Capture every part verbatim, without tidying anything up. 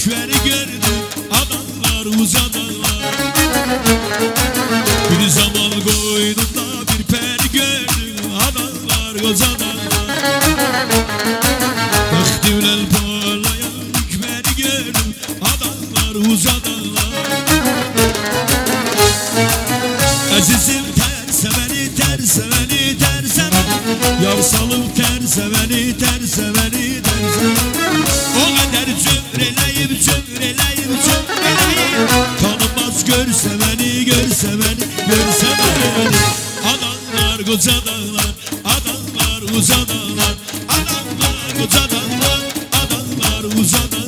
ürkleri gördüm, adamlar uzadılar. Bir zaman koynunda bir peri gördüm, adamlar uzadılar. Baktımlar parlayan ürkleri gördüm, adamlar uzadılar. Azizim terse beni, terse beni, terse beni. Yar salıp terse beni, terse beni, terse beni. O kadar cömreleyim, cömreleyim, cömreleyim. Tanımaz görse beni, görse beni, görse beni. Adamlar koca dağlar, adamlar uza dağlar. Adamlar koca dağlar, adamlar uza dağlar.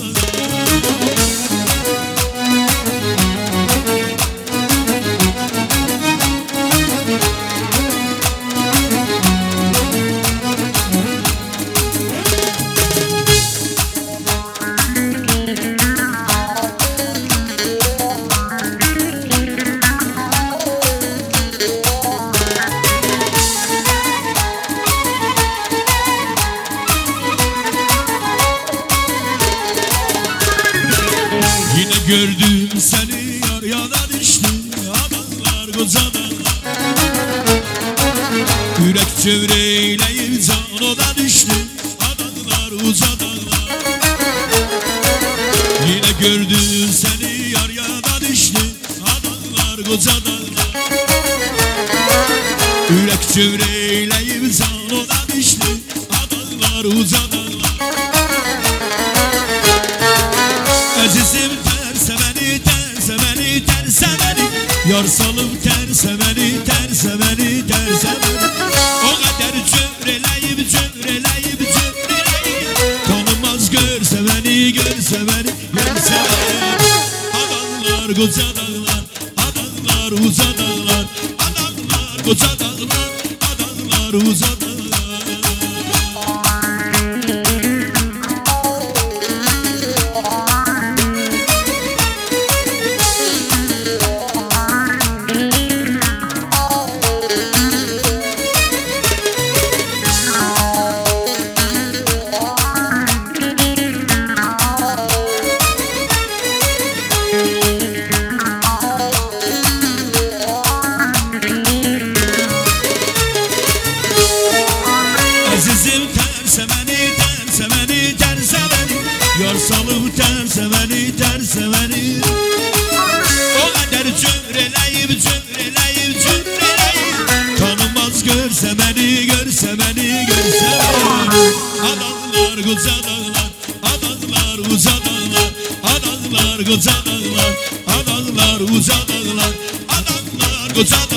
Gördüm seni yar yana düştü, adamlar koca dağlar. Yürek çevreyleyip can oda düştü, adamlar uca dağlar. Yine gördüm seni yar yana düştü, adamlar koca dağlar. Yürek çevreyleyip can oda düştü, adamlar uca dağlar. Azizim terse beni, terse beni, terse beni. Yar salıp terse beni, terse beni, terse beni. O kadar cömreleyip, cömreleyip, cömreleyip. Tanımaz görse beni, görse beni, görse beni. Adamlar koca dağlar, adamlar uza dağlar. Adamlar koca dağlar, adamlar uza dağlar. Azizim terse beni, terse beni, terse beni. Yar salıp terse beni, terse beni. O kadar cömreleyip, cömreleyip, cömreleyip. Tanımaz görse beni, görse beni, görse beni. Adamlar koca dağlar, adamlar uza dağlar. Adamlar koca dağlar, adamlar uza dağlar. Adamlar koca dağlar.